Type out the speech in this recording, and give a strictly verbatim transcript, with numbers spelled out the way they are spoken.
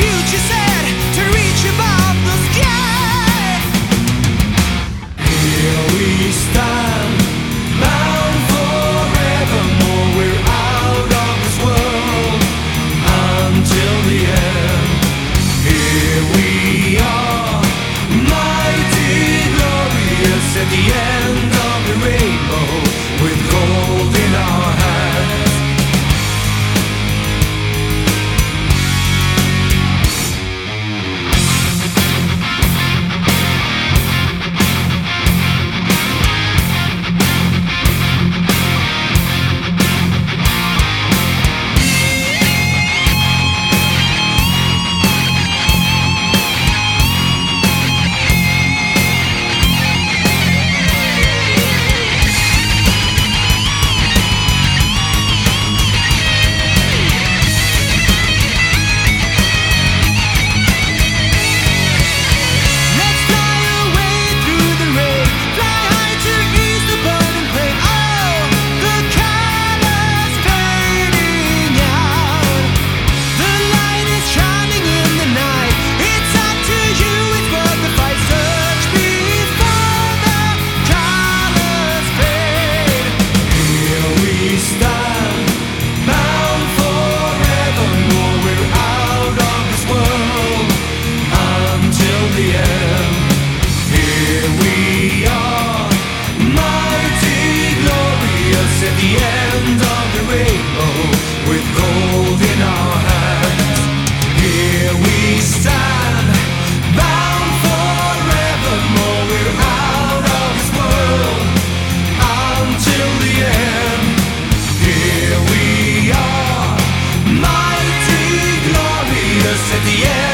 future said to reach above the sky. Here we stand, bound forevermore. We're out of this world until the end. Here we are, mighty, glorious, at the end of the rainbow, with gold in our hands. At the end of the rainbow, with gold in our hands. Here we stand, bound forevermore. We're out of this world until the end. Here we are, mighty, glorious, at the end.